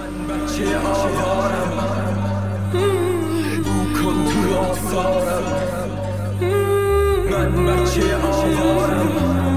بچه آوارم، بو کن تو آثارم. من بچه آوارم.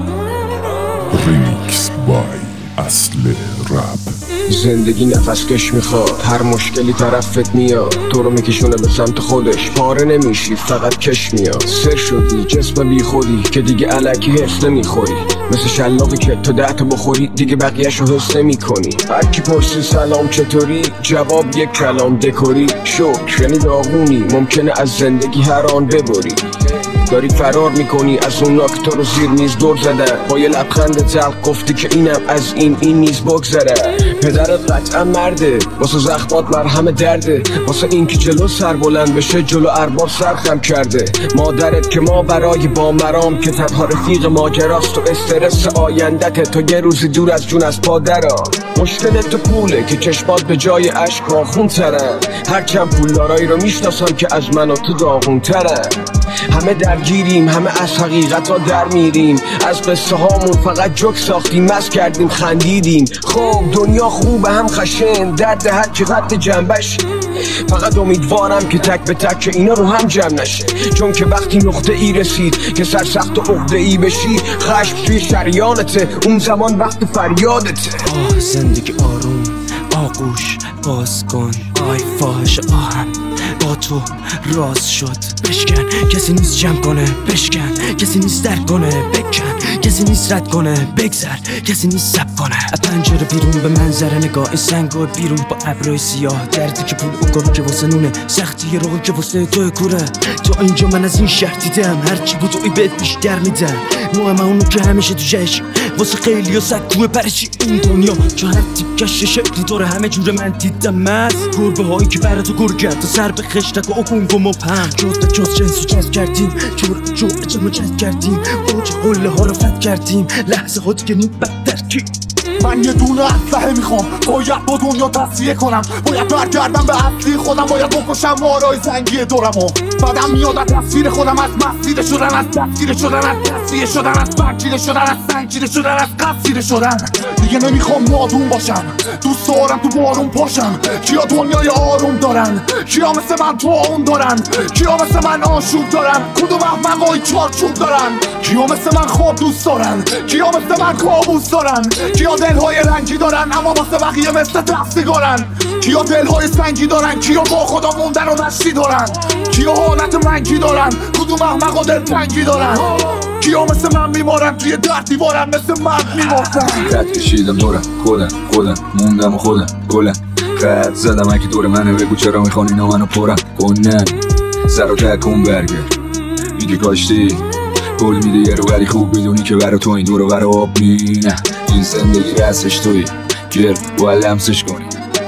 ریمیکس بای اصل رپ. زندگی نفس کش میخواد، هر مشکلی طرفت میاد، تو رو میکشونه به سمت خودش، پاره نمیشی فقط کش میاد. سر شدی جسم بی خودی که دیگه علکی حس نمیخوری، مثل شلاقی که تو 10 تا بخوری دیگه بقیه‌شو حس نمیکنی. هر کی پرسی سلام چطوری، جواب یک کلام دکوری. شکر یعنی داغونی، ممکنه از زندگی هر آن ببری. داری فرار میکنی از اونا که تو رو زیر میز دور زدن، با یه لبخند تلخ گفتی که اینم از این نیز بگذره. پدرت قطعا مرده، واسه زخمات مرهم درده، واسه این که جلو سر بلند بشه جلو ارباب سر خم کرده. مادرت که ما برای با مرام که تنها رفیق ماجراست و استرس آیندت تو یه روزی دور از جون از پادرا. مشکلت تو پوله که چشمات به جای عشق آخون ترن، هرچند پولدارایی رو میشناسم که از من و تو داغون ترن. همه درگیریم، همه از حقیقت ها در میریم، از قصه هامون فقط جوک ساختیم، مست کردیم خندیدیم. خب دنیا خوبه هم خشن، درد هر چقدر جنبش. فقط امیدوارم که تک به تک اینا رو هم جمع نشه، چون که وقتی نقطه ای رسید که سرسخت و عقده ای بشی، خشم توی شریانته، اون زمان وقت فریادته. زندگی آروم، آغوش باز کن، آی فاحش آهم با تو راز شد. بشکن کسی نیست جمع کنه، بشکن کسی نیست درک کنه، بکن کسی نیست رد کنه، بگذر کسی نیست سب کنه. پنجره بیرون به منظره نگاه، این سنگار بیرون با ابرای سیاه. دردی که پول اوگاهی که واسه نونه، سختی روحی که واسه توی کوره. تو اینجا من از این شهر دیدم، هرچی بود توی بهت بیشتر میدم. مهم اونو که همیشه تو جشن، واسه خیلی ها سکوه پرشی این دنیا، چون هر تیکش شکلی داره. همه جور من دیدم مز گربه هایی که برا تو گرگن، تا سر به خشتک و اکونگ و مبهم. جز جنسو جز کردیم، جور اجمو جز کردیم، اوج قله ها رو فت کردیم، لحظه ها دیگه نیم بدتر کی. من یه دونه اسلحه میخوام، باید با دنیا تصفیه کنم، باید برگردم به اصلی خودم، باید بکشم مارای زنگی دورمو. بعدم میاد از تصویر خودم، از مسیر شدن، از دستگیر شدن، از تصفیه شدن، از برگیره شدن، از سنگیره شدن، از قصیره شدن. دیگه نمیخوام نادون باشم، دوست دارم تو بارون پاشم. کیا دنیای آروم دارن، کیا مثل من طاعون دارن، کیا مثل من آشوب دارن، کدوم احمقای چارچوب دارن. کیا مثل من خواب دوست دارن، کیا مثل من کابوس دارن، کیا دلهای رنگی دارن اما واسه بقیه مثل دستگارن. کیا دلهای سنگی دارن، کیا با خدا موندن و نشتی دارن، کیا حالت منگی دارن، کدوم احمقا دل تنگی دارن. کیا مثل من میمارن توی در دیوارن، مثل من میمارن. خط کشیدم دورم، خودم موندم و خودم گلم. خط زدم اگه دور منه، بگو چرا میخوان اینا منو پرم کنن. سر و ته کن برگرد، میگه کاشتی گل میده یه رو، ولی خوب میدونی که برا تو این دور و برا آب مینه. این زندگی رسش توی گرد باید لمسش کنی.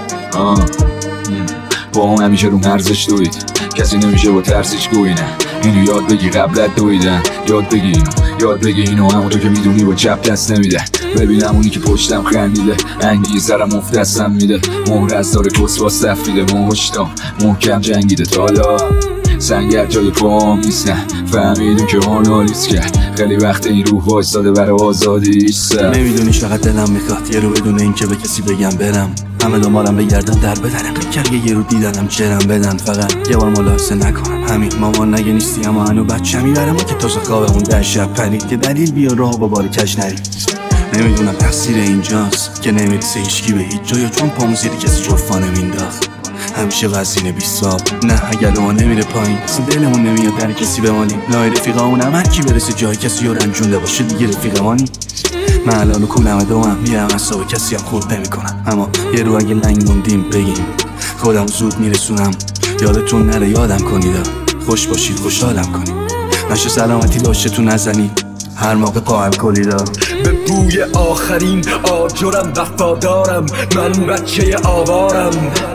با هم همیشه رو مرزش دوید، کسی نمیشه با ترسش گوینه. اینو یاد بگی قبلت دویدن، یاد بگی اینو همون تو که میدونی با چپ دست نمیده. ببینم اونی که پشتم خندیده، انگی سرم افت دستم میده. مهر از داره کس با سفیده، مشتام محکم جنگیده. تا حالا سنگر جای پام نیستن، فهمیدون که آنالیز کرد. خیلی وقت این روح وایستاده برای آزادی سر. نمیدونی چقدر دلم میخواد یه رو بدون این که به کسی بگم برم، همه دنبالم بگردن در بدنم. کرگه یه رو دیدنم چرم بدن، فقط یه بار ملاحظه نکنم. همین مامان نگه نیستی اما هنو بچه میبرم که تازه خوابمون 10 شب پرید. که دلیل بیا راه با بار کش نرید. نمیدونم تقصیر اینجاست که نمیرسه هیچکی به هیچ جا، یا چون پامون زیر کسی جفا نمینداخت. همیشه وزینه بیستاب، نه اگر ما نمیره پایین، اصلا دلمون نمیاد در کسی بمانیم. لای رفیقامون هم هر کی برسه جای کسی رو رنجونده باشه دیگه رفیق مانی. من الان و کولم دوام میرم، اصاب کسی هم خورد نمیکنم. اما یه رو اگه لنگ موندیم بگیم، خودم زود میرسونم. یادتون نره یادم کنید، خوش باشید خوشحالم کنید، نشه سلامتی داشته تو نزنید هر موقع قائم کلیدا. به بوی آخرین آجرم وفادارم، من بچه آوارم.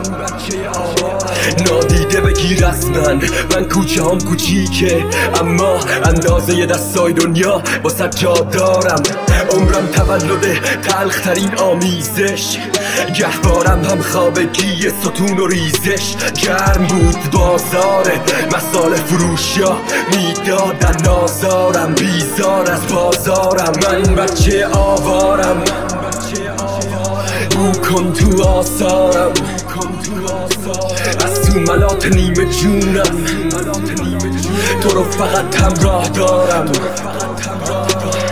نادیده بگیر از من کوچه هم کوچیکه، اما اندازه یه دستای دنیا با جا دارم. عمرم تولد تلخترین آمیزش، گهوارم هم خوابگی ستون و ریزش. گرم بود بازاره مسال فروشا، میدادن نازارم بیزار از بازارم. من بچه آوارم، رو کن تو آثارم از تو ملات نیمه جونم تو رو فقط همراه دارم